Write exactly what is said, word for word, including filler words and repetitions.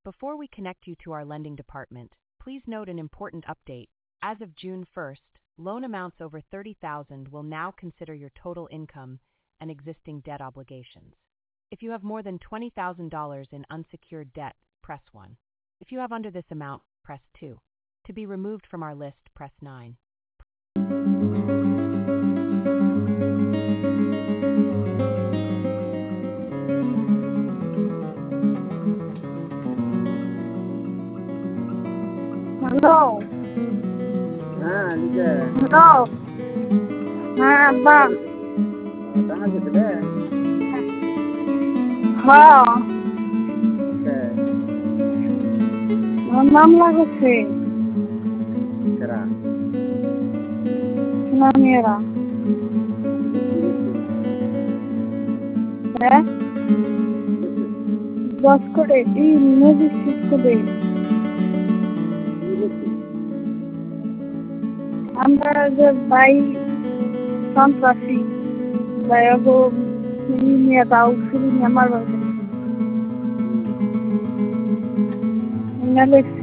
Before we connect you to our lending department, please note an important update. As of June first, loan amounts over thirty thousand dollars will now consider your total income and existing debt obligations. If you have more than twenty thousand dollars in unsecured debt, press one. If you have under this amount, press two. To be removed from our list, press nine. Hello. हाँ लीजिए। Hello. हाँ अब्बा। कहाँ से थे? हाँ अच्छा আমার নাম লাগছে करा নামেরা হ্যাঁ দশ করে এই মিউজিক শিখতে আমরা যে ভাই সন্ত্রাসী ভাইগো নিয়ে দাও শুরু আমার বাড়ি না লেখছি